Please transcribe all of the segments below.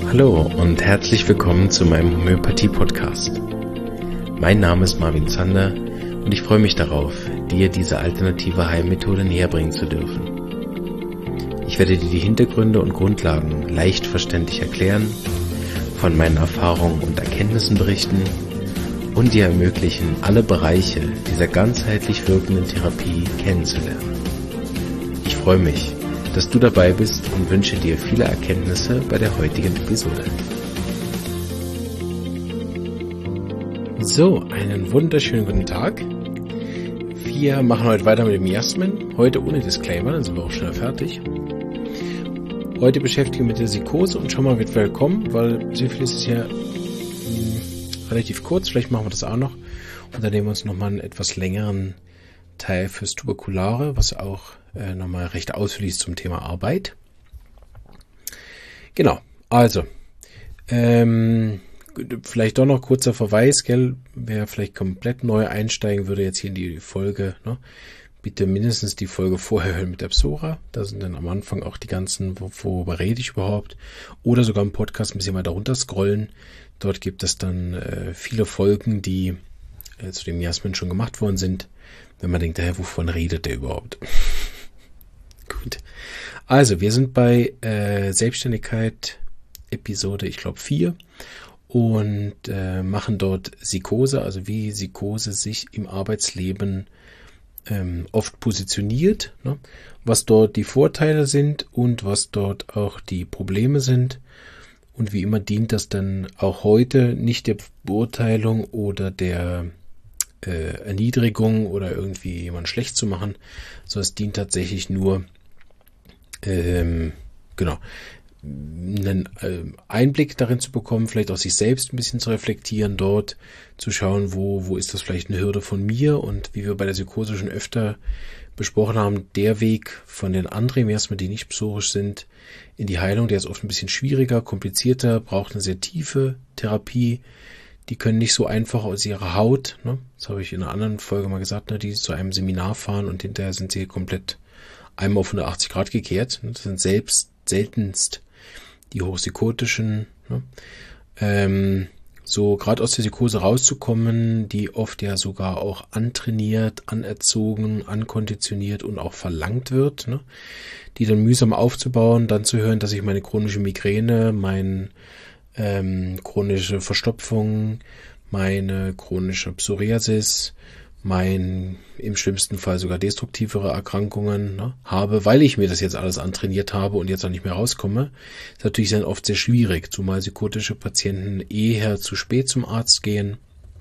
Hallo und herzlich willkommen zu meinem Homöopathie-Podcast. Mein Name ist Marvin Zander und ich freue mich darauf, dir diese alternative Heilmethode näherbringen zu dürfen. Ich werde dir die Hintergründe und Grundlagen leicht verständlich erklären, von meinen Erfahrungen und Erkenntnissen berichten und dir ermöglichen, alle Bereiche dieser ganzheitlich wirkenden Therapie kennenzulernen. Ich freue mich, dass du dabei bist und wünsche dir viele Erkenntnisse bei der heutigen Episode. So, einen wunderschönen guten Tag. Wir machen heute weiter mit dem Jasmin. Heute ohne Disclaimer, dann sind wir auch schneller fertig. Heute beschäftigen wir mit der Sikose und schon mal mit willkommen, weil Syphilis ist ja relativ kurz. Vielleicht machen wir das auch noch. Und dann nehmen wir uns nochmal einen etwas längeren Teil fürs Tuberkulare, was auch nochmal recht ausführlich ist zum Thema Arbeit. Genau, also vielleicht doch noch kurzer Verweis, gell? Wer vielleicht komplett neu einsteigen würde jetzt hier in die Folge, ne? Bitte mindestens die Folge vorher hören mit der Psora. Da sind dann am Anfang auch die ganzen, worüber rede ich überhaupt. Oder sogar im Podcast ein bisschen weiter runter scrollen. Dort gibt es dann viele Folgen, die zu dem Jasmin schon gemacht worden sind. Wenn man denkt, wovon redet der überhaupt? Gut. Also, wir sind bei Selbstständigkeit Episode, ich glaube 4 und machen dort Sikose, also wie Sikose sich im Arbeitsleben oft positioniert, ne? Was dort die Vorteile sind und was dort auch die Probleme sind. Und wie immer dient das dann auch heute nicht der Beurteilung oder der Erniedrigung oder irgendwie jemanden schlecht zu machen, sondern es dient tatsächlich nur einen Einblick darin zu bekommen, vielleicht auch sich selbst ein bisschen zu reflektieren, dort zu schauen, wo ist das vielleicht eine Hürde von mir, und wie wir bei der Sikose schon öfter besprochen haben, der Weg von den anderen erstmal, die nicht psorisch sind, in die Heilung, der ist oft ein bisschen schwieriger, komplizierter, braucht eine sehr tiefe Therapie. Die können nicht so einfach aus ihrer Haut, ne? Das habe ich in einer anderen Folge mal gesagt, ne? Die zu einem Seminar fahren und hinterher sind sie komplett einmal auf 180 Grad gekehrt. Das sind selbst seltenst die hochsikotischen, ne? So gerade aus der Sikose rauszukommen, die oft ja sogar auch antrainiert, anerzogen, ankonditioniert und auch verlangt wird, ne? Die dann mühsam aufzubauen, dann zu hören, dass ich meine chronische Migräne, chronische Verstopfung, meine chronische Psoriasis, im schlimmsten Fall sogar destruktivere Erkrankungen, ne, habe, weil ich mir das jetzt alles antrainiert habe und jetzt auch nicht mehr rauskomme, ist natürlich dann oft sehr schwierig, zumal psychotische Patienten eher zu spät zum Arzt gehen,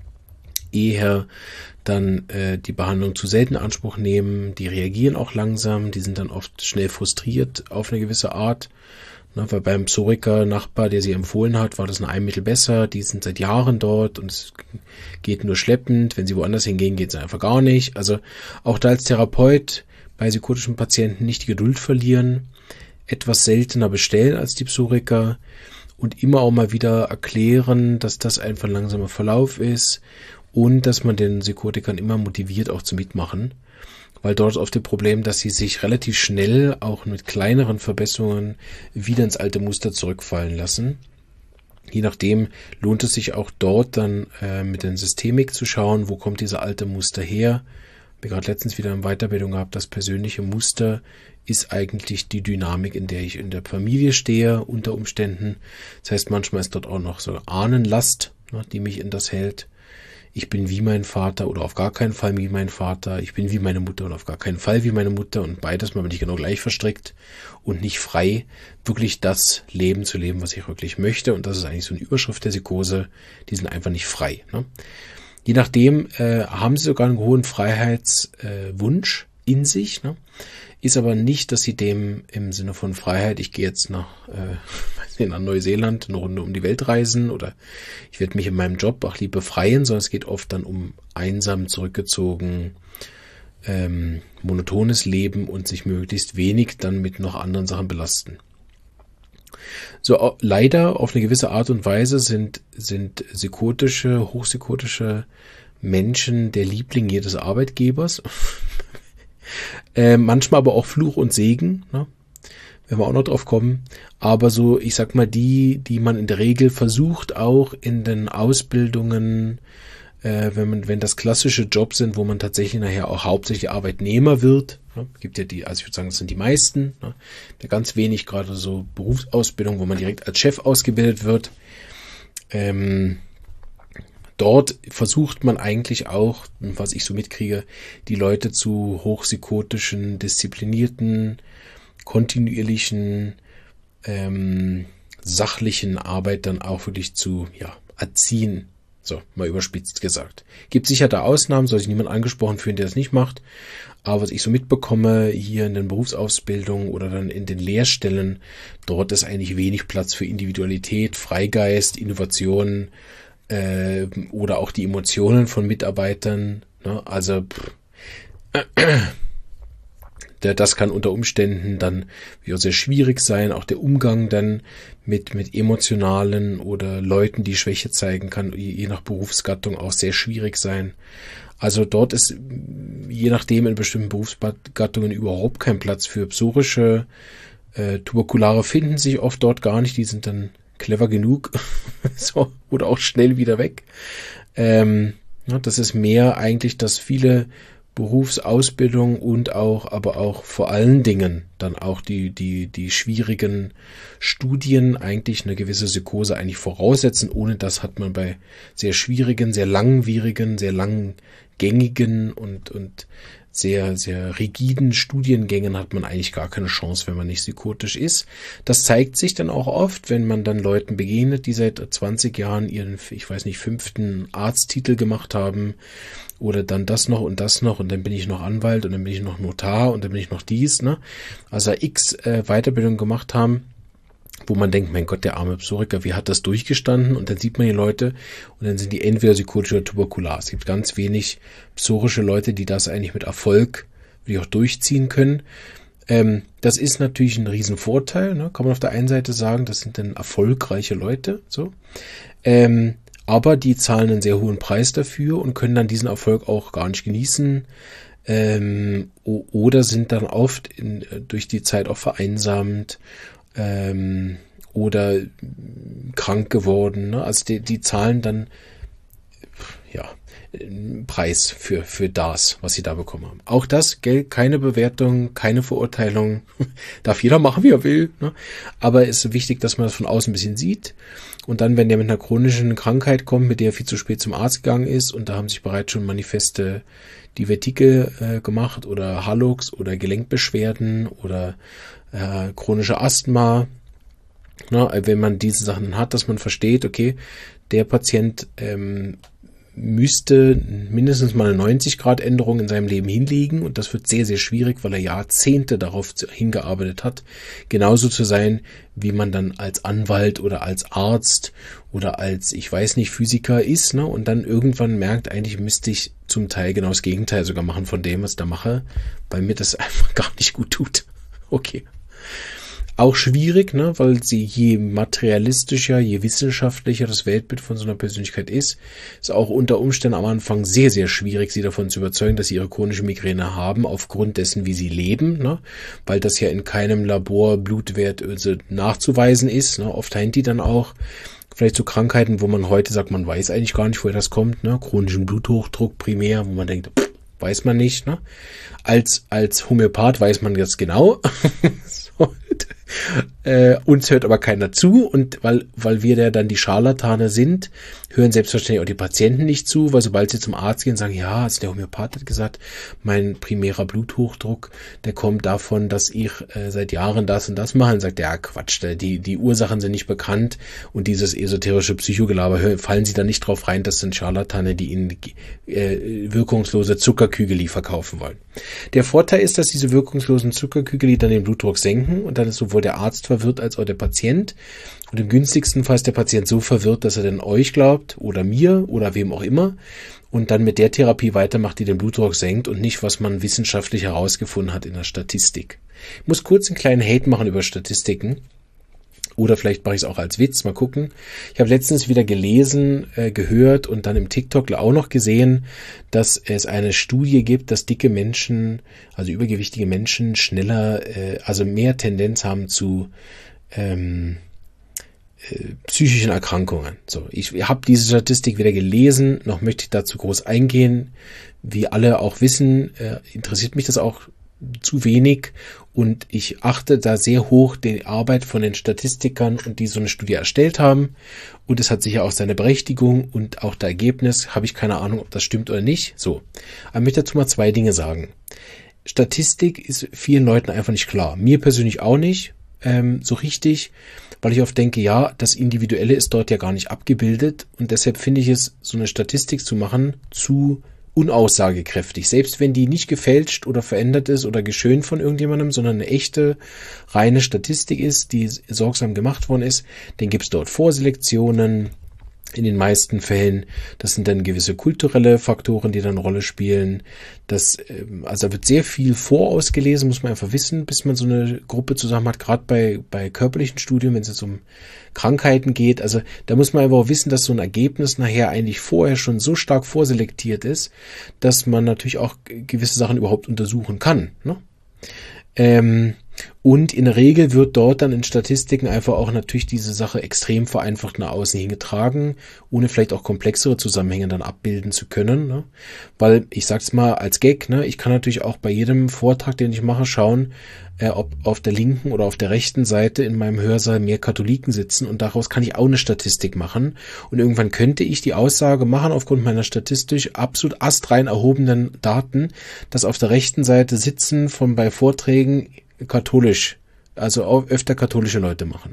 eher dann die Behandlung zu selten in Anspruch nehmen, die reagieren auch langsam, die sind dann oft schnell frustriert auf eine gewisse Art. Weil beim Psoriker-Nachbar, der sie empfohlen hat, war das ein Heilmittel besser. Die sind seit Jahren dort und es geht nur schleppend. Wenn sie woanders hingehen, geht es einfach gar nicht. Also auch da als Therapeut bei psychotischen Patienten nicht die Geduld verlieren, etwas seltener bestellen als die Psoriker und immer auch mal wieder erklären, dass das einfach ein langsamer Verlauf ist und dass man den Psychotikern immer motiviert, auch zu mitmachen. Weil dort ist oft das Problem, dass sie sich relativ schnell auch mit kleineren Verbesserungen wieder ins alte Muster zurückfallen lassen. Je nachdem lohnt es sich auch dort dann mit der Systemik zu schauen, wo kommt dieser alte Muster her. Wir gerade letztens wieder eine Weiterbildung gehabt, das persönliche Muster ist eigentlich die Dynamik, in der ich in der Familie stehe unter Umständen. Das heißt, manchmal ist dort auch noch so Ahnenlast, ne, die mich in das hält. Ich bin wie mein Vater oder auf gar keinen Fall wie mein Vater. Ich bin wie meine Mutter und auf gar keinen Fall wie meine Mutter. Und beides mal bin ich genau gleich verstrickt und nicht frei, wirklich das Leben zu leben, was ich wirklich möchte. Und das ist eigentlich so eine Überschrift der Sikose. Die sind einfach nicht frei, ne? Je nachdem haben sie sogar einen hohen Freiheitswunsch in sich, ne? Ist aber nicht, dass sie dem im Sinne von Freiheit, ich gehe jetzt nach Neuseeland eine Runde um die Welt reisen oder ich werde mich in meinem Job auch lieber befreien, sondern es geht oft dann um einsam, zurückgezogen, monotones Leben und sich möglichst wenig dann mit noch anderen Sachen belasten. So, leider auf eine gewisse Art und Weise sind hochpsychotische Menschen der Liebling jedes Arbeitgebers. Manchmal aber auch Fluch und Segen, ne? Wenn wir auch noch drauf kommen. Aber so, ich sag mal, die man in der Regel versucht, auch in den Ausbildungen, wenn das klassische Jobs sind, wo man tatsächlich nachher auch hauptsächlich Arbeitnehmer wird, ne, gibt ja also ich würde sagen, das sind die meisten, ne, da ganz wenig gerade so Berufsausbildung, wo man direkt als Chef ausgebildet wird. Dort versucht man eigentlich auch, was ich so mitkriege, die Leute zu hochpsykotischen, disziplinierten, kontinuierlichen, sachlichen Arbeit dann auch wirklich zu erziehen. So, mal überspitzt gesagt. Gibt sicher da Ausnahmen, soll sich niemand angesprochen fühlen, der das nicht macht. Aber was ich so mitbekomme, hier in den Berufsausbildungen oder dann in den Lehrstellen, dort ist eigentlich wenig Platz für Individualität, Freigeist, Innovation oder auch die Emotionen von Mitarbeitern. Ne? Also das kann unter Umständen dann sehr schwierig sein. Auch der Umgang dann mit emotionalen oder Leuten, die Schwäche zeigen, kann je nach Berufsgattung auch sehr schwierig sein. Also dort ist je nachdem in bestimmten Berufsgattungen überhaupt kein Platz für psorische Tuberkulare finden sich oft dort gar nicht. Die sind dann clever genug so, oder auch schnell wieder weg. Das ist mehr eigentlich, dass viele Berufsausbildung und aber auch vor allen Dingen dann auch die schwierigen Studien eigentlich eine gewisse Psychose eigentlich voraussetzen. Ohne das hat man bei sehr schwierigen, sehr langwierigen, sehr langgängigen und sehr, sehr rigiden Studiengängen hat man eigentlich gar keine Chance, wenn man nicht psychotisch ist. Das zeigt sich dann auch oft, wenn man dann Leuten begegnet, die seit 20 Jahren ihren, 5. Arzttitel gemacht haben oder dann das noch und dann bin ich noch Anwalt und dann bin ich noch Notar und dann bin ich noch dies, ne? Also x Weiterbildung gemacht haben, wo man denkt, mein Gott, der arme Psoriker, wie hat das durchgestanden? Und dann sieht man die Leute und dann sind die entweder psychotisch oder tuberkular. Es gibt ganz wenig psorische Leute, die das eigentlich mit Erfolg wirklich auch durchziehen können. Das ist natürlich ein Riesenvorteil, ne? Kann man auf der einen Seite sagen, das sind dann erfolgreiche Leute, so. Aber die zahlen einen sehr hohen Preis dafür und können dann diesen Erfolg auch gar nicht genießen. Oder sind dann oft durch die Zeit auch vereinsamt oder krank geworden. Ne? Also die zahlen dann Preis für das, was sie da bekommen haben. Auch das, Geld, keine Bewertung, keine Verurteilung. Darf jeder machen, wie er will. Ne? Aber es ist wichtig, dass man das von außen ein bisschen sieht. Und dann, wenn der mit einer chronischen Krankheit kommt, mit der er viel zu spät zum Arzt gegangen ist, und da haben sich bereits schon manifeste Divertike gemacht oder Hallux oder Gelenkbeschwerden oder chronische Asthma. Na, wenn man diese Sachen hat, dass man versteht, okay, der Patient müsste mindestens mal eine 90-Grad-Änderung in seinem Leben hinlegen und das wird sehr, sehr schwierig, weil er Jahrzehnte darauf hingearbeitet hat, genauso zu sein, wie man dann als Anwalt oder als Arzt oder als, ich weiß nicht, Physiker ist, ne? Und dann irgendwann merkt, eigentlich müsste ich zum Teil genau das Gegenteil sogar machen von dem, was ich da mache, weil mir das einfach gar nicht gut tut. Okay. Auch schwierig, ne, weil sie je materialistischer, je wissenschaftlicher das Weltbild von so einer Persönlichkeit ist auch unter Umständen am Anfang sehr, sehr schwierig, sie davon zu überzeugen, dass sie ihre chronische Migräne haben, aufgrund dessen, wie sie leben, ne, weil das ja in keinem Labor Blutwert nachzuweisen ist, ne, oft haben die dann auch vielleicht so Krankheiten, wo man heute sagt, man weiß eigentlich gar nicht, woher das kommt, ne, chronischen Bluthochdruck primär, wo man denkt, weiß man nicht, ne, als Homöopath weiß man das genau. So. Uns hört aber keiner zu und weil wir da dann die Scharlatane sind, hören selbstverständlich auch die Patienten nicht zu, weil sobald sie zum Arzt gehen, sagen, ja, also der Homöopath hat gesagt, mein primärer Bluthochdruck, der kommt davon, dass ich seit Jahren das und das mache. Und sagt, ja, Quatsch, die Ursachen sind nicht bekannt und dieses esoterische Psychogelaber, fallen sie da nicht drauf rein, das sind Scharlatane, die ihnen wirkungslose Zuckerkügeli verkaufen wollen. Der Vorteil ist, dass diese wirkungslosen Zuckerkügeli dann den Blutdruck senken und dann ist sowohl der Arzt verwirrt als auch der Patient. Und im günstigsten Fall ist der Patient so verwirrt, dass er dann euch glaubt oder mir oder wem auch immer und dann mit der Therapie weitermacht, die den Blutdruck senkt und nicht, was man wissenschaftlich herausgefunden hat in der Statistik. Ich muss kurz einen kleinen Hate machen über Statistiken. Oder vielleicht mache ich es auch als Witz, mal gucken. Ich habe letztens wieder gelesen, gehört und dann im TikTok auch noch gesehen, dass es eine Studie gibt, dass dicke Menschen, also übergewichtige Menschen schneller, also mehr Tendenz haben zu psychischen Erkrankungen. So, ich habe diese Statistik wieder gelesen, noch möchte ich dazu groß eingehen. Wie alle auch wissen, interessiert mich das auch zu wenig und ich achte da sehr hoch die Arbeit von den Statistikern und die so eine Studie erstellt haben und es hat sicher auch seine Berechtigung und auch das Ergebnis, habe ich keine Ahnung, ob das stimmt oder nicht. So, aber ich möchte dazu mal 2 Dinge sagen. Statistik ist vielen Leuten einfach nicht klar. Mir persönlich auch nicht so richtig, weil ich oft denke, ja, das Individuelle ist dort ja gar nicht abgebildet und deshalb finde ich es, so eine Statistik zu machen, zu unaussagekräftig. Selbst wenn die nicht gefälscht oder verändert ist oder geschönt von irgendjemandem, sondern eine echte, reine Statistik ist, die sorgsam gemacht worden ist, dann gibt es dort Vorselektionen, in den meisten Fällen. Das sind dann gewisse kulturelle Faktoren, die dann eine Rolle spielen. Also da wird sehr viel vorausgelesen, muss man einfach wissen, bis man so eine Gruppe zusammen hat, gerade bei körperlichen Studien, wenn es jetzt um Krankheiten geht. Also da muss man einfach auch wissen, dass so ein Ergebnis nachher eigentlich vorher schon so stark vorselektiert ist, dass man natürlich auch gewisse Sachen überhaupt untersuchen kann, ne? Und in der Regel wird dort dann in Statistiken einfach auch natürlich diese Sache extrem vereinfacht nach außen hingetragen, ohne vielleicht auch komplexere Zusammenhänge dann abbilden zu können, ne? Weil, ich sag's mal als Gag, ne, ich kann natürlich auch bei jedem Vortrag, den ich mache, schauen, ob auf der linken oder auf der rechten Seite in meinem Hörsaal mehr Katholiken sitzen und daraus kann ich auch eine Statistik machen und irgendwann könnte ich die Aussage machen aufgrund meiner statistisch absolut astrein erhobenen Daten, dass auf der rechten Seite sitzen bei Vorträgen katholisch, also auch öfter katholische Leute machen.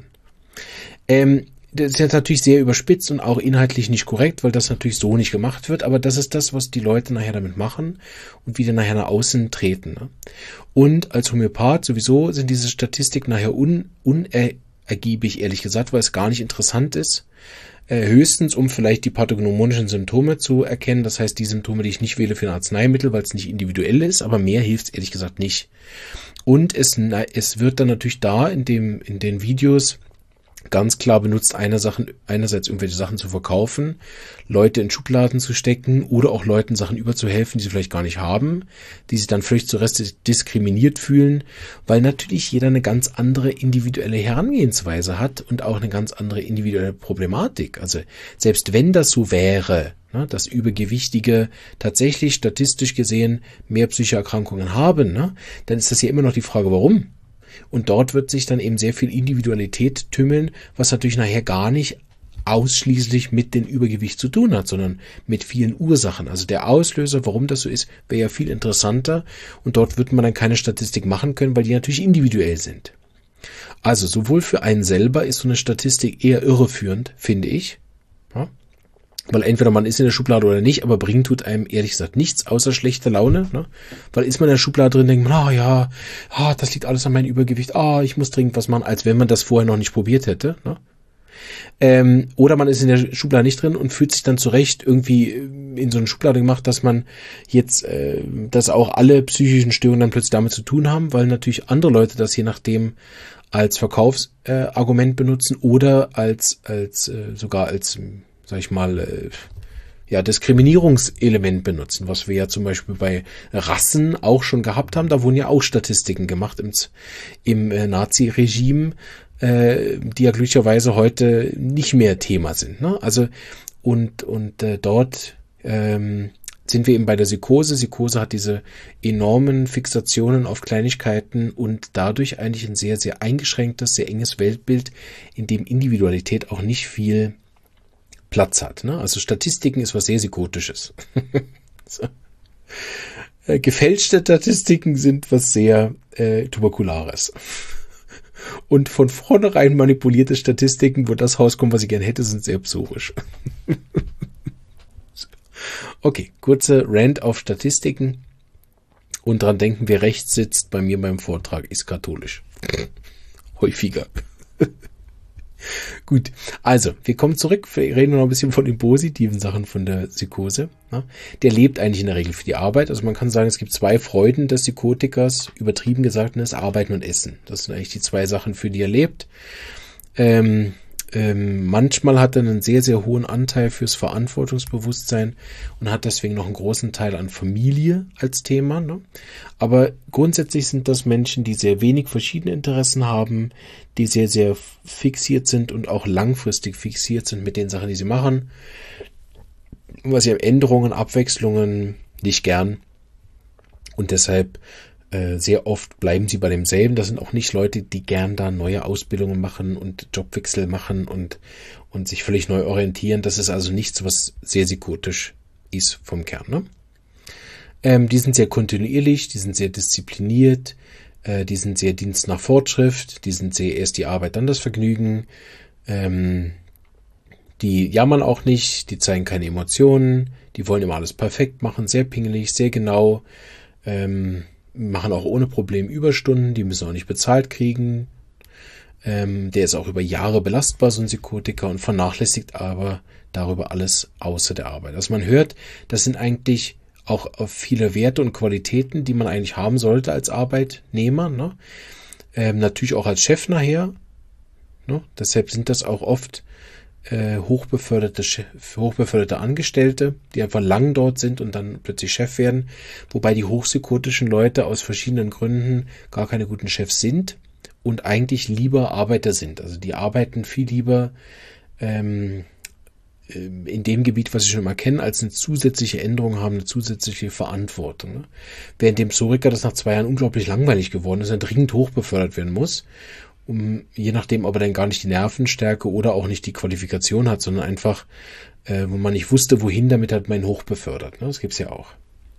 Das ist jetzt natürlich sehr überspitzt und auch inhaltlich nicht korrekt, weil das natürlich so nicht gemacht wird, aber das ist das, was die Leute nachher damit machen und wieder nachher nach außen treten, ne? Und als Homöopath sowieso sind diese Statistiken nachher unergiebig, ehrlich gesagt, weil es gar nicht interessant ist. Höchstens, um vielleicht die pathognomonischen Symptome zu erkennen, das heißt die Symptome, die ich nicht wähle für ein Arzneimittel, weil es nicht individuell ist, aber mehr hilft es ehrlich gesagt nicht. Und es wird dann natürlich da in den Videos ganz klar benutzt, einerseits irgendwelche Sachen zu verkaufen, Leute in Schubladen zu stecken oder auch Leuten Sachen überzuhelfen, die sie vielleicht gar nicht haben, die sich dann völlig zu Rest diskriminiert fühlen, weil natürlich jeder eine ganz andere individuelle Herangehensweise hat und auch eine ganz andere individuelle Problematik. Also selbst wenn das so wäre, ne, dass Übergewichtige tatsächlich statistisch gesehen mehr psychische Erkrankungen haben, ne, dann ist das ja immer noch die Frage, warum? Und dort wird sich dann eben sehr viel Individualität tümmeln, was natürlich nachher gar nicht ausschließlich mit dem Übergewicht zu tun hat, sondern mit vielen Ursachen. Also der Auslöser, warum das so ist, wäre ja viel interessanter und dort wird man dann keine Statistik machen können, weil die natürlich individuell sind. Also sowohl für einen selber ist so eine Statistik eher irreführend, finde ich. Ja? Weil entweder man ist in der Schublade oder nicht, aber bringen tut einem ehrlich gesagt nichts, außer schlechte Laune, ne? Weil ist man in der Schublade drin, denkt man, das liegt alles an meinem Übergewicht, ich muss dringend was machen, als wenn man das vorher noch nicht probiert hätte, ne? Oder man ist in der Schublade nicht drin und fühlt sich dann zurecht irgendwie in so eine Schublade gemacht, dass man jetzt, dass auch alle psychischen Störungen dann plötzlich damit zu tun haben, weil natürlich andere Leute das je nachdem als Verkaufsargument benutzen oder sogar als sag ich mal, Diskriminierungselement benutzen, was wir ja zum Beispiel bei Rassen auch schon gehabt haben. Da wurden ja auch Statistiken gemacht im Nazi-Regime, die ja glücklicherweise heute nicht mehr Thema sind, ne? Also dort sind wir eben bei der Psychose. Psychose hat diese enormen Fixationen auf Kleinigkeiten und dadurch eigentlich ein sehr, sehr eingeschränktes, sehr enges Weltbild, in dem Individualität auch nicht viel Platz hat, ne? Also Statistiken ist was sehr Psychotisches. So. Gefälschte Statistiken sind was sehr Tuberkulares. Und von vornherein manipulierte Statistiken, wo das rauskommt, was ich gerne hätte, sind sehr psorisch. Okay, kurze Rant auf Statistiken. Und dran denken, wer rechts sitzt bei mir beim Vortrag, ist katholisch. Häufiger. Gut, also, wir kommen zurück, wir reden noch ein bisschen von den positiven Sachen von der Psychose. Ja, der lebt eigentlich in der Regel für die Arbeit. Also man kann sagen, es gibt 2 Freuden des Psychotikers, übertrieben gesagt, das Arbeiten und Essen. Das sind eigentlich die 2 Sachen, für die er lebt. Manchmal hat er einen sehr, sehr hohen Anteil fürs Verantwortungsbewusstsein und hat deswegen noch einen großen Teil an Familie als Thema. Ne? Aber grundsätzlich sind das Menschen, die sehr wenig verschiedene Interessen haben, die sehr, sehr fixiert sind und auch langfristig fixiert sind mit den Sachen, die sie machen. Was sie haben, Änderungen, Abwechslungen nicht gern. Und deshalb sehr oft bleiben sie bei demselben. Das sind auch nicht Leute, die gern da neue Ausbildungen machen und Jobwechsel machen und sich völlig neu orientieren. Das ist also nichts, was sehr psychotisch ist vom Kern. Ne? Die sind sehr kontinuierlich, die sind sehr diszipliniert, die sind sehr Dienst nach Fortschrift, die sind sehr erst die Arbeit, dann das Vergnügen. Die jammern auch nicht, die zeigen keine Emotionen, die wollen immer alles perfekt machen, sehr pingelig, sehr genau, machen auch ohne Problem Überstunden, die müssen auch nicht bezahlt kriegen. Der ist auch über Jahre belastbar, so ein Psychotiker, und vernachlässigt aber darüber alles außer der Arbeit. Also man hört, das sind eigentlich auch viele Werte und Qualitäten, die man eigentlich haben sollte als Arbeitnehmer. Ne? Natürlich auch als Chef nachher. Ne? Deshalb sind das auch oft hochbeförderte Angestellte, die einfach lang dort sind und dann plötzlich Chef werden, wobei die hochpsychotischen Leute aus verschiedenen Gründen gar keine guten Chefs sind und eigentlich lieber Arbeiter sind. Also die arbeiten viel lieber in dem Gebiet, was sie schon mal kennen, als eine zusätzliche Änderung haben, eine zusätzliche Verantwortung. Ne? Während dem Psoriker das nach 2 Jahren unglaublich langweilig geworden ist, er dringend hochbefördert werden muss, je nachdem, ob er dann gar nicht die Nervenstärke oder auch nicht die Qualifikation hat, sondern einfach, wo man nicht wusste, wohin damit, hat man ihn hochbefördert. Ne? Das gibt's ja auch.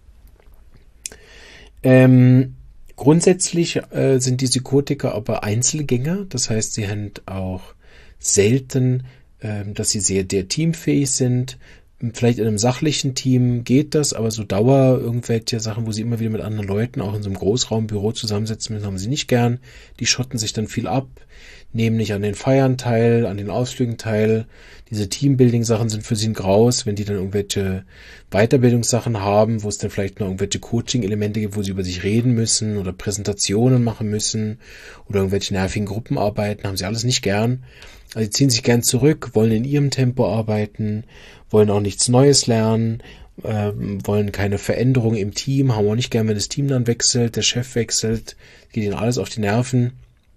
Grundsätzlich sind die Psychotiker aber Einzelgänger, das heißt, sie haben auch selten, dass sie sehr teamfähig sind. Vielleicht in einem sachlichen Team geht das, aber so irgendwelche Sachen, wo sie immer wieder mit anderen Leuten auch in so einem Großraumbüro zusammensetzen müssen, haben sie nicht gern. Die schotten sich dann viel ab, nehmen nicht an den Feiern teil, an den Ausflügen teil. Diese Teambuilding-Sachen sind für sie ein Graus, wenn die dann irgendwelche Weiterbildungssachen haben, wo es dann vielleicht noch irgendwelche Coaching-Elemente gibt, wo sie über sich reden müssen oder Präsentationen machen müssen oder irgendwelche nervigen Gruppenarbeiten, haben sie alles nicht gern. Also sie ziehen sich gern zurück, wollen in ihrem Tempo arbeiten, wollen auch nichts Neues lernen, wollen keine Veränderung im Team, haben auch nicht gern, wenn das Team dann wechselt, der Chef wechselt, geht ihnen alles auf die Nerven.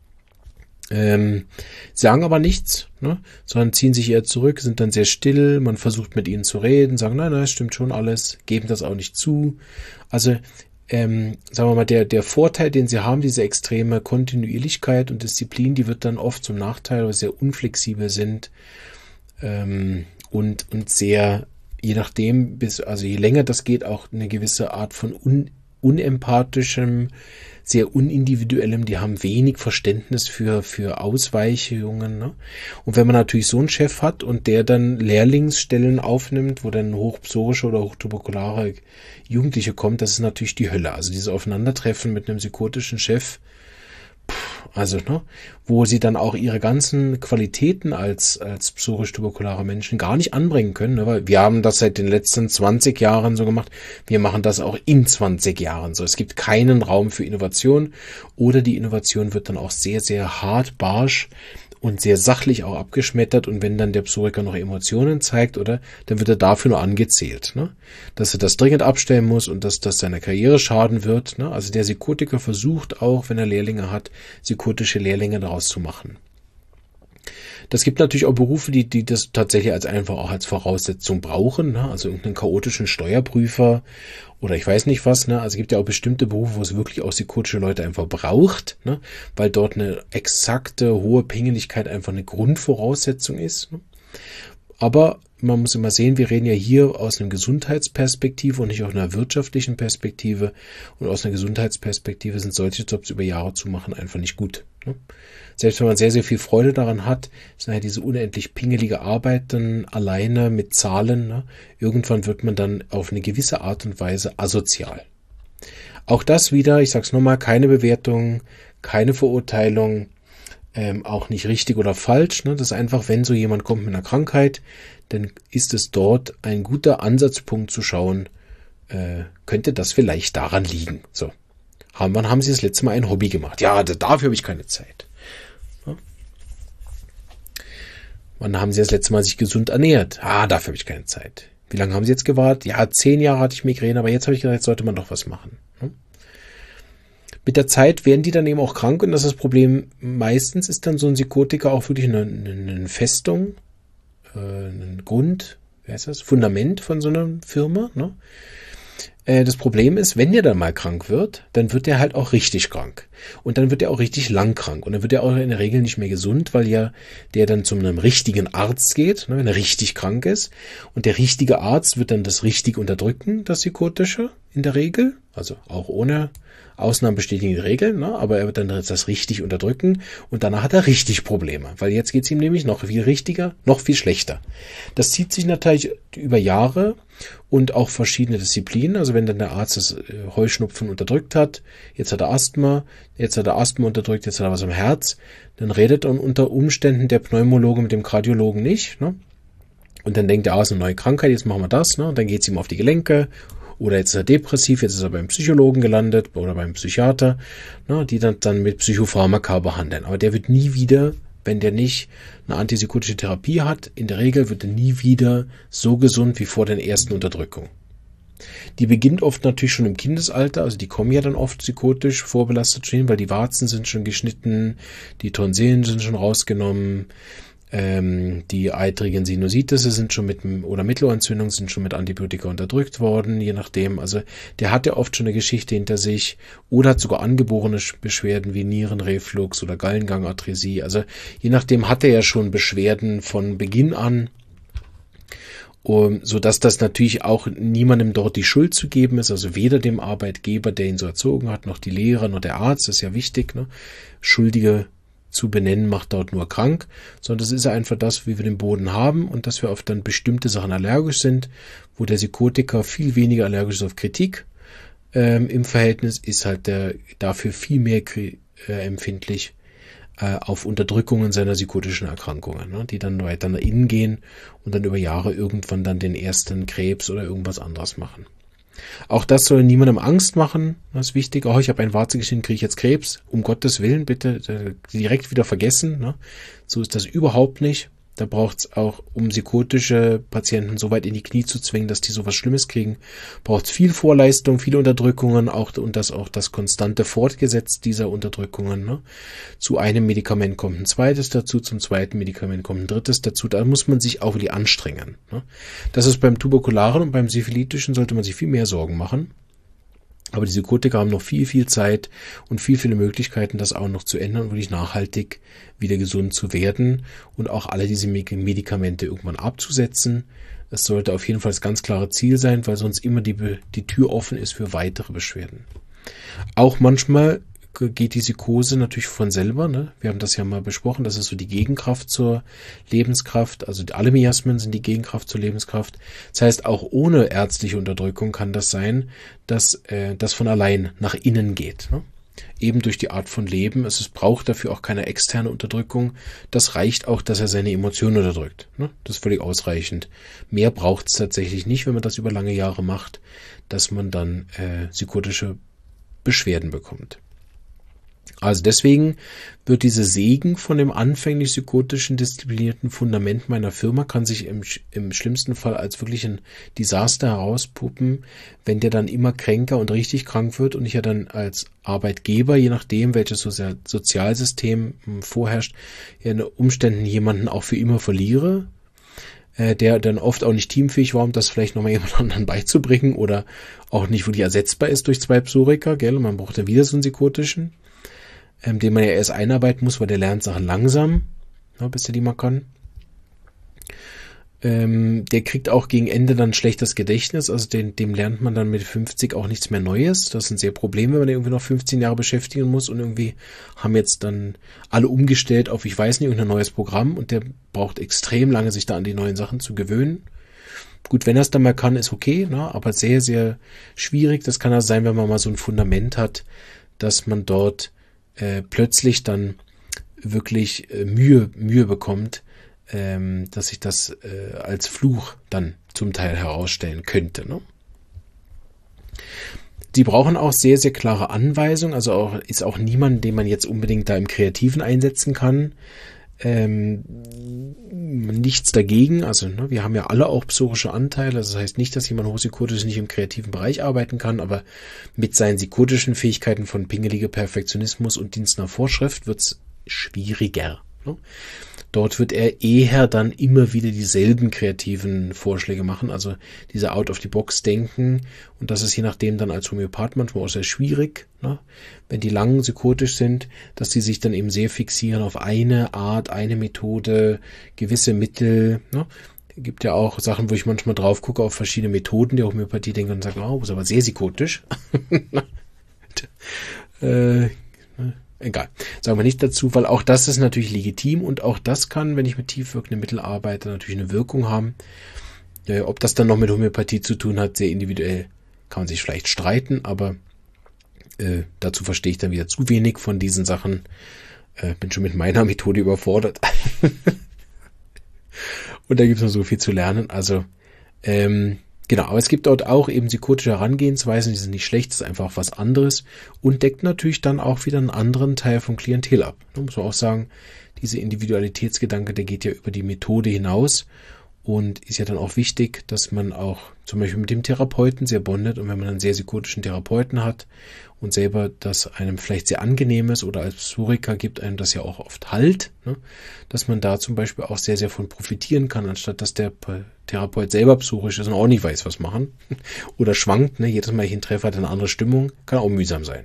Sagen aber nichts, ne? Sondern ziehen sich eher zurück, sind dann sehr still, man versucht mit ihnen zu reden, sagen, nein, stimmt schon alles, geben das auch nicht zu. Also sagen wir mal, der Vorteil, den sie haben, diese extreme Kontinuierlichkeit und Disziplin, die wird dann oft zum Nachteil, weil sie sehr unflexibel sind und sehr, je nachdem, also je länger das geht, auch eine gewisse Art von unempathischem, sehr unindividuellem, die haben wenig Verständnis für Ausweichungen. Ne? Und wenn man natürlich so einen Chef hat und der dann Lehrlingsstellen aufnimmt, wo dann hochpsorische oder hochtuberkulare Jugendliche kommt, das ist natürlich die Hölle. Also dieses Aufeinandertreffen mit einem psychotischen Chef, wo sie dann auch ihre ganzen Qualitäten als psorisch-tuberkulare Menschen gar nicht anbringen können, ne? Weil wir haben das seit den letzten 20 Jahren so gemacht, wir machen das auch in 20 Jahren so. Es gibt keinen Raum für Innovation oder die Innovation wird dann auch sehr, sehr hart, barsch und sehr sachlich auch abgeschmettert und wenn dann der Psoriker noch Emotionen zeigt, dann wird er dafür nur angezählt, ne? Dass er das dringend abstellen muss und dass das seiner Karriere schaden wird, ne? Also der Psychotiker versucht auch, wenn er Lehrlinge hat, psychotische Lehrlinge daraus zu machen. Das gibt natürlich auch Berufe, die das tatsächlich einfach auch als Voraussetzung brauchen, ne? Also irgendeinen chaotischen Steuerprüfer oder ich weiß nicht was, ne? Also es gibt ja auch bestimmte Berufe, wo es wirklich auch psychotische Leute einfach braucht, ne? Weil dort eine exakte, hohe Pingeligkeit einfach eine Grundvoraussetzung ist, ne? Aber man muss immer sehen, wir reden ja hier aus einer Gesundheitsperspektive und nicht aus einer wirtschaftlichen Perspektive. Und aus einer Gesundheitsperspektive sind solche Jobs über Jahre zu machen einfach nicht gut, ne? Selbst wenn man sehr, sehr viel Freude daran hat, sind ja diese unendlich pingelige Arbeiten alleine mit Zahlen, ne? Irgendwann wird man dann auf eine gewisse Art und Weise asozial. Auch das wieder, ich sag's nochmal, keine Bewertung, keine Verurteilung, auch nicht richtig oder falsch, ne? Das ist einfach, wenn so jemand kommt mit einer Krankheit, dann ist es dort ein guter Ansatzpunkt zu schauen, könnte das vielleicht daran liegen. So, wann haben Sie das letzte Mal ein Hobby gemacht? Ja, dafür habe ich keine Zeit. Ja? Wann haben Sie das letzte Mal sich gesund ernährt? Dafür habe ich keine Zeit. Wie lange haben Sie jetzt gewartet? Ja, 10 Jahre hatte ich Migräne, aber jetzt habe ich gedacht, jetzt sollte man doch was machen. Mit der Zeit werden die dann eben auch krank und das ist das Problem. Meistens ist dann so ein Psychotiker auch wirklich eine Festung, ein Fundament von so einer Firma. Ne? Das Problem ist, wenn der dann mal krank wird, dann wird der halt auch richtig krank. Und dann wird er auch richtig lang krank. Und dann wird er auch in der Regel nicht mehr gesund, weil ja der dann zu einem richtigen Arzt geht, ne, wenn er richtig krank ist. Und der richtige Arzt wird dann das richtig unterdrücken, das Psychotische in der Regel. Also auch ohne Ausnahmen bestätigen die Regeln, ne? Aber er wird dann das richtig unterdrücken und danach hat er richtig Probleme, weil jetzt geht es ihm nämlich noch viel richtiger, noch viel schlechter. Das zieht sich natürlich über Jahre und auch verschiedene Disziplinen. Also wenn dann der Arzt das Heuschnupfen unterdrückt hat, jetzt hat er Asthma unterdrückt, jetzt hat er was am Herz, dann redet dann unter Umständen der Pneumologe mit dem Kardiologen nicht, ne? Und dann denkt der Arzt eine neue Krankheit, jetzt machen wir das, ne? Und dann geht es ihm auf die Gelenke. Oder jetzt ist er depressiv, jetzt ist er beim Psychologen gelandet oder beim Psychiater, ne, die dann mit Psychopharmaka behandeln. Aber der wird nie wieder, wenn der nicht eine antipsychotische Therapie hat, in der Regel wird er nie wieder so gesund wie vor der ersten Unterdrückung. Die beginnt oft natürlich schon im Kindesalter, also die kommen ja dann oft psychotisch vorbelastet hin, weil die Warzen sind schon geschnitten, die Tonsillen sind schon rausgenommen, die eitrigen Sinusitis sind schon oder Mittelohrentzündungen sind schon mit Antibiotika unterdrückt worden, je nachdem. Also der hat ja oft schon eine Geschichte hinter sich oder hat sogar angeborene Beschwerden wie Nierenreflux oder Gallengangatresie. Also je nachdem hat er ja schon Beschwerden von Beginn an, so dass das natürlich auch niemandem dort die Schuld zu geben ist, also weder dem Arbeitgeber, der ihn so erzogen hat, noch die Lehrer, noch der Arzt, das ist ja wichtig, ne? Schuldige zu benennen macht dort nur krank, sondern das ist einfach das, wie wir den Boden haben und dass wir auf dann bestimmte Sachen allergisch sind, wo der Psychotiker viel weniger allergisch ist auf Kritik im Verhältnis, ist halt der dafür viel mehr empfindlich auf Unterdrückungen seiner psychotischen Erkrankungen, ne, die dann weiter nach innen gehen und dann über Jahre irgendwann dann den ersten Krebs oder irgendwas anderes machen. Auch das soll niemandem Angst machen, das ist wichtig. Ich habe ein Warzengeschehen, kriege ich jetzt Krebs. Um Gottes Willen, bitte direkt wieder vergessen. Ne? So ist das überhaupt nicht. Da braucht es auch, um psychotische Patienten so weit in die Knie zu zwingen, dass die sowas Schlimmes kriegen, braucht es viel Vorleistung, viele Unterdrückungen und das konstante Fortgesetz dieser Unterdrückungen. Ne? Zu einem Medikament kommt ein zweites dazu, zum zweiten Medikament kommt ein drittes dazu. Da muss man sich auch wirklich anstrengen. Ne? Das ist beim Tuberkularen und beim Syphilitischen sollte man sich viel mehr Sorgen machen. Aber die Psychotiker haben noch viel Zeit und viele Möglichkeiten, das auch noch zu ändern und wirklich nachhaltig wieder gesund zu werden und auch alle diese Medikamente irgendwann abzusetzen. Das sollte auf jeden Fall das ganz klare Ziel sein, weil sonst immer die Tür offen ist für weitere Beschwerden. Auch manchmal geht die Psychose natürlich von selber. Ne? Wir haben das ja mal besprochen, das ist so die Gegenkraft zur Lebenskraft. Also alle Miasmen sind die Gegenkraft zur Lebenskraft. Das heißt, auch ohne ärztliche Unterdrückung kann das sein, dass das von allein nach innen geht. Ne? Eben durch die Art von Leben. Es braucht dafür auch keine externe Unterdrückung. Das reicht auch, dass er seine Emotionen unterdrückt. Ne? Das ist völlig ausreichend. Mehr braucht es tatsächlich nicht, wenn man das über lange Jahre macht, dass man dann psychotische Beschwerden bekommt. Also deswegen wird diese Segen von dem anfänglich psychotischen, disziplinierten Fundament meiner Firma kann sich im schlimmsten Fall als wirklich ein Desaster herauspuppen, wenn der dann immer kränker und richtig krank wird und ich ja dann als Arbeitgeber, je nachdem, welches Sozialsystem vorherrscht, ja in Umständen jemanden auch für immer verliere, der dann oft auch nicht teamfähig war, um das vielleicht nochmal jemand anderen beizubringen oder auch nicht wirklich ersetzbar ist durch zwei Psoriker, gell? Und man braucht dann wieder so einen psychotischen, den man ja erst einarbeiten muss, weil der lernt Sachen langsam, ja, bis er die mal kann. Der kriegt auch gegen Ende dann schlechtes Gedächtnis, also dem lernt man dann mit 50 auch nichts mehr Neues. Das sind sehr Probleme, wenn man irgendwie noch 15 Jahre beschäftigen muss und irgendwie haben jetzt dann alle umgestellt auf, ich weiß nicht, irgendein neues Programm und der braucht extrem lange, sich da an die neuen Sachen zu gewöhnen. Gut, wenn er es dann mal kann, ist okay, ne? Aber sehr, sehr schwierig. Das kann also sein, wenn man mal so ein Fundament hat, dass man dort plötzlich dann wirklich Mühe bekommt, dass sich das als Fluch dann zum Teil herausstellen könnte. Ne? Die brauchen auch sehr, sehr klare Anweisungen, also ist auch niemand, den man jetzt unbedingt da im Kreativen einsetzen kann. Nichts dagegen, also ne, wir haben ja alle auch psorische Anteile, das heißt nicht, dass jemand hochpsychotisch nicht im kreativen Bereich arbeiten kann, aber mit seinen psychotischen Fähigkeiten von pingeliger Perfektionismus und Dienst nach Vorschrift wird's schwieriger. Ne? Dort wird er eher dann immer wieder dieselben kreativen Vorschläge machen, also diese Out-of-the-Box-Denken, und das ist je nachdem dann als Homöopath manchmal auch sehr schwierig, ne? Wenn die lang psychotisch sind, dass die sich dann eben sehr fixieren auf eine Art, eine Methode, gewisse Mittel. Ne? Es gibt ja auch Sachen, wo ich manchmal drauf gucke auf verschiedene Methoden der Homöopathie, denke und sage, oh, ist aber sehr psychotisch. Egal, sagen wir nicht dazu, weil auch das ist natürlich legitim und auch das kann, wenn ich mit tiefwirkenden Mitteln arbeite, natürlich eine Wirkung haben. Ob das dann noch mit Homöopathie zu tun hat, sehr individuell, kann man sich vielleicht streiten, aber dazu verstehe ich dann wieder zu wenig von diesen Sachen. Bin schon mit meiner Methode überfordert. Und da gibt es noch so viel zu lernen. Also genau, aber es gibt dort auch eben psychotische Herangehensweisen, die sind nicht schlecht, das ist einfach was anderes und deckt natürlich dann auch wieder einen anderen Teil vom Klientel ab. Da muss man auch sagen, dieser Individualitätsgedanke, der geht ja über die Methode hinaus und ist ja dann auch wichtig, dass man auch zum Beispiel mit dem Therapeuten sehr bondet und wenn man einen sehr psychotischen Therapeuten hat und selber das einem vielleicht sehr angenehm ist oder als Psoriker gibt einem das ja auch oft Halt, ne? Dass man da zum Beispiel auch sehr, sehr von profitieren kann, anstatt dass der Therapeut selber psorisch ist und auch nicht weiß, was machen oder schwankt, ne? Jedes Mal ich ihn treffe, hat eine andere Stimmung, kann auch mühsam sein.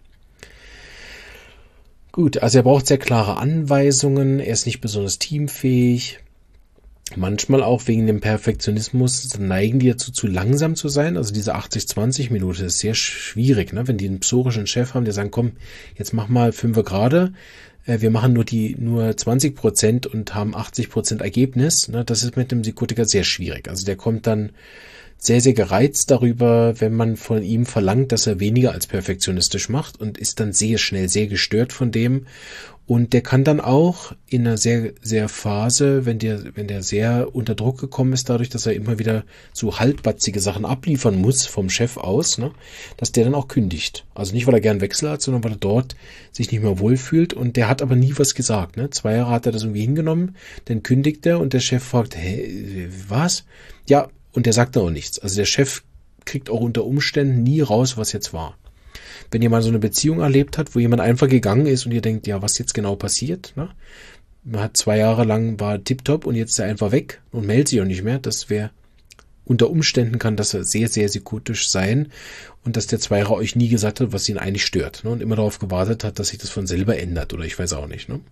Gut, also er braucht sehr klare Anweisungen, er ist nicht besonders teamfähig, manchmal auch wegen dem Perfektionismus neigen die dazu, zu langsam zu sein. Also diese 80-20-Minute ist sehr schwierig, ne? Wenn die einen psorischen Chef haben, der sagen, komm, jetzt mach mal 5 gerade, wir machen nur 20% und haben 80% Ergebnis. Ne? Das ist mit dem Psychotiker sehr schwierig. Also der kommt dann sehr, sehr gereizt darüber, wenn man von ihm verlangt, dass er weniger als perfektionistisch macht und ist dann sehr schnell sehr gestört von dem. Und der kann dann auch in einer sehr, sehr Phase, wenn der sehr unter Druck gekommen ist, dadurch, dass er immer wieder so halbbatzige Sachen abliefern muss vom Chef aus, ne, dass der dann auch kündigt. Also nicht, weil er gern Wechsel hat, sondern weil er dort sich nicht mehr wohlfühlt. Und der hat aber nie was gesagt. Ne? 2 Jahre hat er das irgendwie hingenommen, dann kündigt er und der Chef fragt, hey, was? Ja, und der sagt dann auch nichts. Also der Chef kriegt auch unter Umständen nie raus, was jetzt war. Wenn ihr mal so eine Beziehung erlebt habt, wo jemand einfach gegangen ist und ihr denkt, ja, was jetzt genau passiert, ne? Man hat 2 Jahre lang war tipptopp und jetzt ist er einfach weg und meldet sich auch nicht mehr. Das wäre unter Umständen kann das sehr, sehr psychotisch sein und dass der 2 Jahre euch nie gesagt hat, was ihn eigentlich stört, ne? Und immer darauf gewartet hat, dass sich das von selber ändert oder ich weiß auch nicht, ne?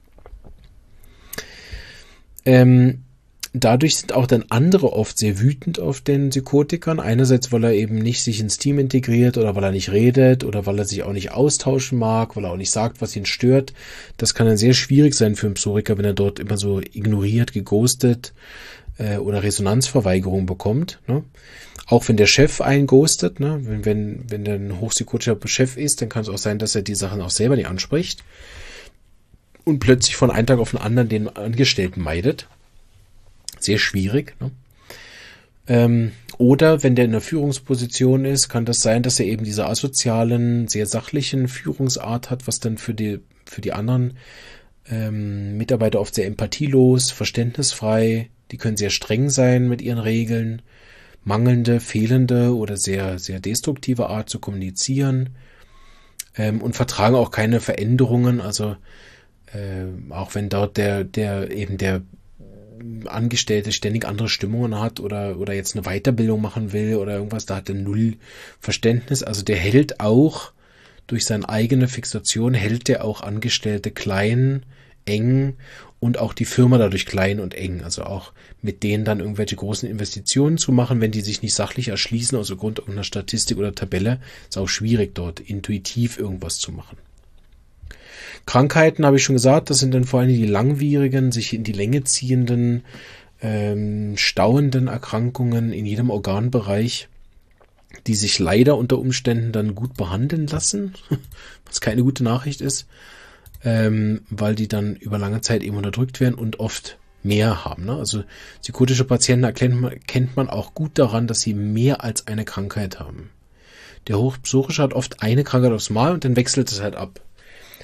Dadurch sind auch dann andere oft sehr wütend auf den Psychotikern. Einerseits, weil er eben nicht sich ins Team integriert oder weil er nicht redet oder weil er sich auch nicht austauschen mag, weil er auch nicht sagt, was ihn stört. Das kann dann sehr schwierig sein für einen Psoriker, wenn er dort immer so ignoriert, geghostet oder Resonanzverweigerung bekommt. Ne? Auch wenn der Chef einen ghostet, ne? Wenn der ein hochpsychotischer Chef ist, dann kann es auch sein, dass er die Sachen auch selber nicht anspricht und plötzlich von einem Tag auf den anderen den Angestellten meidet. Sehr schwierig. Ne? Oder wenn der in einer Führungsposition ist, kann das sein, dass er eben diese asozialen, sehr sachlichen Führungsart hat, was dann für die anderen Mitarbeiter oft sehr empathielos, verständnisfrei, die können sehr streng sein mit ihren Regeln, mangelnde, fehlende oder sehr, sehr destruktive Art zu kommunizieren und vertragen auch keine Veränderungen, also auch wenn dort der Angestellte ständig andere Stimmungen hat oder jetzt eine Weiterbildung machen will oder irgendwas, da hat er null Verständnis. Also der hält auch durch seine eigene Fixation, hält der auch Angestellte klein, eng und auch die Firma dadurch klein und eng. Also auch mit denen dann irgendwelche großen Investitionen zu machen, wenn die sich nicht sachlich erschließen aus Grund irgendeiner Statistik oder Tabelle, ist auch schwierig dort intuitiv irgendwas zu machen. Krankheiten, habe ich schon gesagt, das sind dann vor allem die langwierigen, sich in die Länge ziehenden, stauenden Erkrankungen in jedem Organbereich, die sich leider unter Umständen dann gut behandeln lassen, was keine gute Nachricht ist, weil die dann über lange Zeit eben unterdrückt werden und oft mehr haben. Ne? Also psychotische Patienten erkennt man auch gut daran, dass sie mehr als eine Krankheit haben. Der Hochpsychische hat oft eine Krankheit aufs Mal und dann wechselt es halt ab.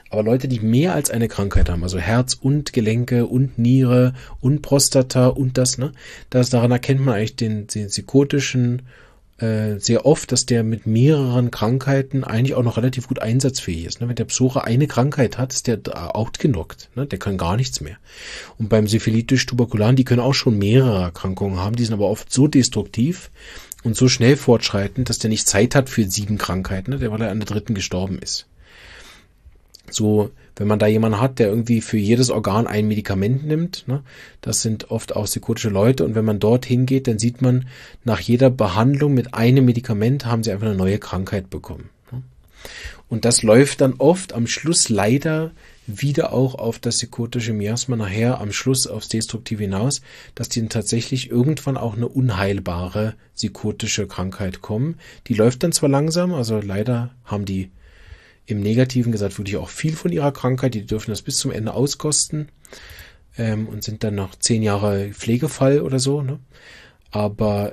Aber Leute, die mehr als eine Krankheit haben, also Herz und Gelenke und Niere und Prostata und das, ne, daran erkennt man eigentlich den psychotischen sehr oft, dass der mit mehreren Krankheiten eigentlich auch noch relativ gut einsatzfähig ist. Ne? Wenn der Psore eine Krankheit hat, ist der outgenockt. Ne? Der kann gar nichts mehr. Und beim Syphilitis tubercularen, die können auch schon mehrere Erkrankungen haben, die sind aber oft so destruktiv und so schnell fortschreitend, dass der nicht Zeit hat für 7 Krankheiten, ne? Weil er an der 3. gestorben ist. So, wenn man da jemanden hat, der irgendwie für jedes Organ ein Medikament nimmt, ne, das sind oft auch psychotische Leute, und wenn man dorthin geht, dann sieht man, nach jeder Behandlung mit einem Medikament haben sie einfach eine neue Krankheit bekommen. Ne. Und das läuft dann oft am Schluss leider wieder auch auf das psychotische Miasma, nachher am Schluss aufs Destruktive hinaus, dass die dann tatsächlich irgendwann auch eine unheilbare psychotische Krankheit kommen. Die läuft dann zwar langsam, also leider haben die im Negativen gesagt wirklich auch viel von ihrer Krankheit, die dürfen das bis zum Ende auskosten und sind dann noch 10 Jahre Pflegefall oder so. Ne? Aber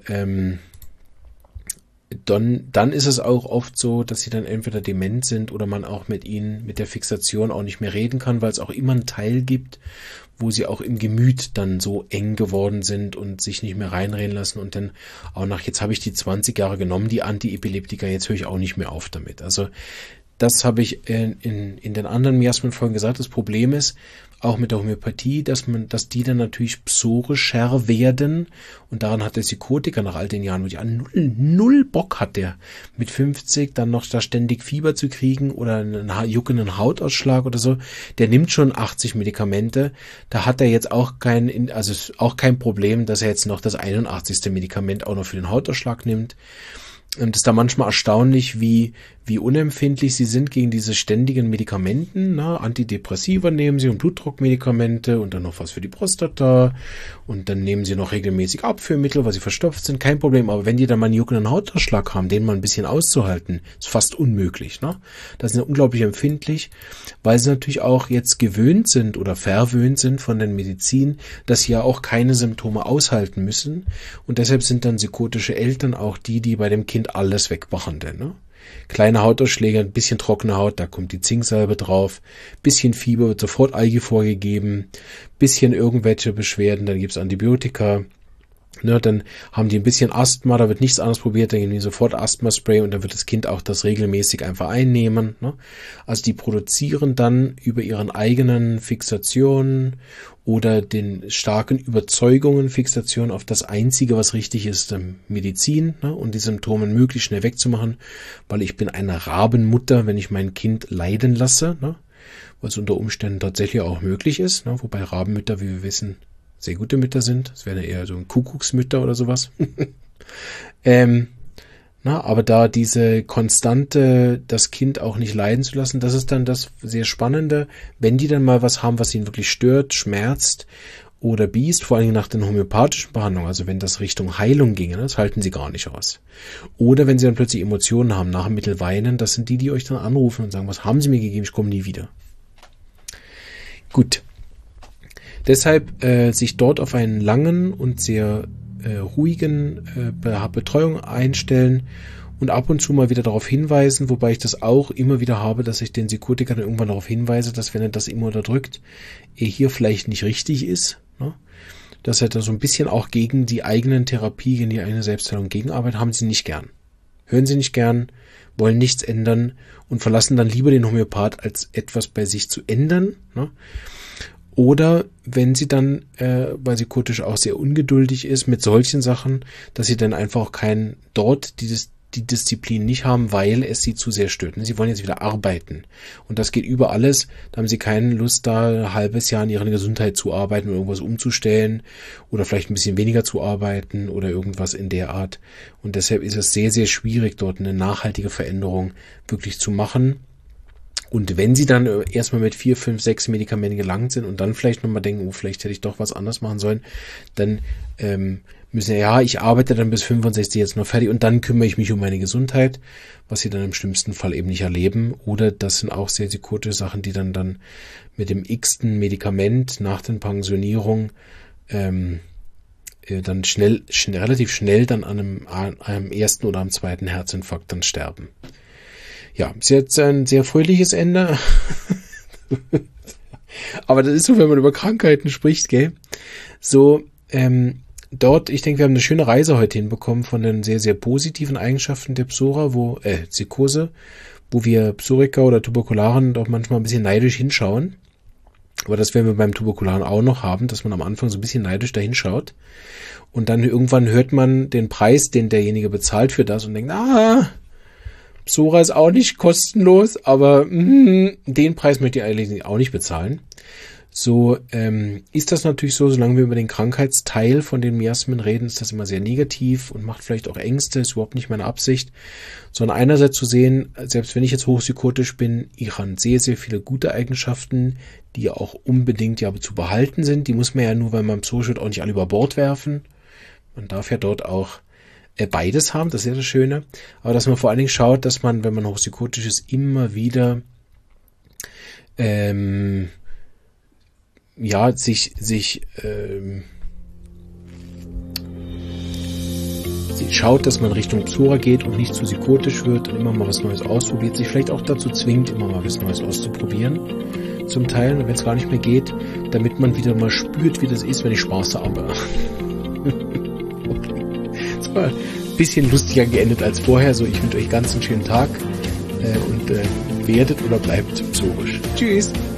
dann ist es auch oft so, dass sie dann entweder dement sind oder man auch mit ihnen, mit der Fixation auch nicht mehr reden kann, weil es auch immer einen Teil gibt, wo sie auch im Gemüt dann so eng geworden sind und sich nicht mehr reinreden lassen und dann auch jetzt habe ich die 20 Jahre genommen, die Antiepileptika, jetzt höre ich auch nicht mehr auf damit. Also das habe ich in den anderen Miasmenfolgen gesagt. Das Problem ist auch mit der Homöopathie, dass die dann natürlich psorischer werden, und daran hat der Psychotiker nach all den Jahren, wo ich null Bock hat, der mit 50 dann noch da ständig Fieber zu kriegen oder einen juckenden Hautausschlag oder so. Der nimmt schon 80 Medikamente. Da hat er jetzt auch kein Problem, dass er jetzt noch das 81. Medikament auch noch für den Hautausschlag nimmt. Und es ist da manchmal erstaunlich, wie unempfindlich sie sind gegen diese ständigen Medikamenten. Ne? Antidepressiva nehmen sie und Blutdruckmedikamente und dann noch was für die Prostata. Und dann nehmen sie noch regelmäßig Abführmittel, weil sie verstopft sind. Kein Problem. Aber wenn die dann mal einen juckenden Hautausschlag haben, den mal ein bisschen auszuhalten, ist fast unmöglich. Ne? Das sind unglaublich empfindlich, weil sie natürlich auch jetzt gewöhnt sind oder verwöhnt sind von der Medizin, dass sie ja auch keine Symptome aushalten müssen. Und deshalb sind dann psychotische Eltern auch die bei dem Kind alles wegbehandeln. Ne? Kleine Hautausschläge, ein bisschen trockene Haut, da kommt die Zinksalbe drauf, bisschen Fieber, wird sofort Algi vorgegeben, bisschen irgendwelche Beschwerden, dann gibt's Antibiotika. Ne, dann haben die ein bisschen Asthma, da wird nichts anderes probiert, dann geben die sofort Asthma-Spray und dann wird das Kind auch das regelmäßig einfach einnehmen. Ne? Also die produzieren dann über ihren eigenen Fixationen oder den starken Überzeugungen Fixation auf das Einzige, was richtig ist, Medizin, ne? Und die Symptome möglichst schnell wegzumachen, weil ich bin eine Rabenmutter, wenn ich mein Kind leiden lasse, ne? Was unter Umständen tatsächlich auch möglich ist, ne? Wobei Rabenmütter, wie wir wissen, sehr gute Mütter sind. Das wären ja eher so ein Kuckucksmütter oder sowas. Aber da diese Konstante, das Kind auch nicht leiden zu lassen, das ist dann das sehr Spannende, wenn die dann mal was haben, was ihnen wirklich stört, schmerzt oder biest, vor allem nach den homöopathischen Behandlungen, also wenn das Richtung Heilung ginge, das halten sie gar nicht aus. Oder wenn sie dann plötzlich Emotionen haben, nach dem Mittel weinen, das sind die euch dann anrufen und sagen, was haben sie mir gegeben, ich komme nie wieder. Gut. Deshalb sich dort auf einen langen und sehr ruhigen Betreuung einstellen und ab und zu mal wieder darauf hinweisen, wobei ich das auch immer wieder habe, dass ich den Psychotikern irgendwann darauf hinweise, dass wenn er das immer unterdrückt, er hier vielleicht nicht richtig ist, ne? Dass er da so ein bisschen auch gegen die eigenen Therapie, gegen die eigene Selbstheilung gegenarbeitet, haben sie nicht gern. Hören sie nicht gern, wollen nichts ändern und verlassen dann lieber den Homöopath, als etwas bei sich zu ändern, ne? Oder wenn sie dann, weil sie psychotisch auch sehr ungeduldig ist mit solchen Sachen, dass sie dann einfach auch die Disziplin nicht haben, weil es sie zu sehr stört. Sie wollen jetzt wieder arbeiten. Und das geht über alles. Da haben sie keine Lust, da ein halbes Jahr an ihrer Gesundheit zu arbeiten oder irgendwas umzustellen oder vielleicht ein bisschen weniger zu arbeiten oder irgendwas in der Art. Und deshalb ist es sehr, sehr schwierig, dort eine nachhaltige Veränderung wirklich zu machen. Und wenn sie dann erstmal mit 4, 5, 6 Medikamenten gelangt sind und dann vielleicht nochmal denken, vielleicht hätte ich doch was anders machen sollen, dann müssen ich arbeite dann bis 65 jetzt noch fertig und dann kümmere ich mich um meine Gesundheit, was sie dann im schlimmsten Fall eben nicht erleben. Oder das sind auch sehr psychotische Sachen, die dann mit dem x-ten Medikament nach der Pensionierung dann relativ schnell dann an einem ersten oder am zweiten Herzinfarkt dann sterben. Ja, ist jetzt ein sehr fröhliches Ende. Aber das ist so, wenn man über Krankheiten spricht, gell? So, dort, ich denke, wir haben eine schöne Reise heute hinbekommen von den sehr, sehr positiven Eigenschaften der Psora, Psychose, wo wir Psoriker oder Tuberkularen doch manchmal ein bisschen neidisch hinschauen. Aber das werden wir beim Tuberkularen auch noch haben, dass man am Anfang so ein bisschen neidisch da hinschaut. Und dann irgendwann hört man den Preis, den derjenige bezahlt für das und denkt, Psora ist auch nicht kostenlos, aber den Preis möchte ich eigentlich auch nicht bezahlen. So ist das natürlich so, solange wir über den Krankheitsteil von den Miasmen reden, ist das immer sehr negativ und macht vielleicht auch Ängste, ist überhaupt nicht meine Absicht, sondern einerseits zu sehen, selbst wenn ich jetzt hochpsychotisch bin, ich habe sehr, sehr viele gute Eigenschaften, die auch unbedingt ja zu behalten sind. Die muss man ja nur, wenn man psychisch wird, auch nicht alle über Bord werfen. Man darf ja dort auch beides haben, das ist ja das Schöne. Aber dass man vor allen Dingen schaut, dass man, wenn man hochpsychotisch ist, immer wieder schaut, dass man Richtung Psora geht und nicht zu psychotisch wird und immer mal was Neues ausprobiert, sich vielleicht auch dazu zwingt, immer mal was Neues auszuprobieren, zum Teil, wenn es gar nicht mehr geht, damit man wieder mal spürt, wie das ist, wenn ich Spaß habe. Okay. Das war ein bisschen lustiger geendet als vorher, so ich wünsche euch ganz einen schönen Tag und werdet oder bleibt psorisch. Tschüss!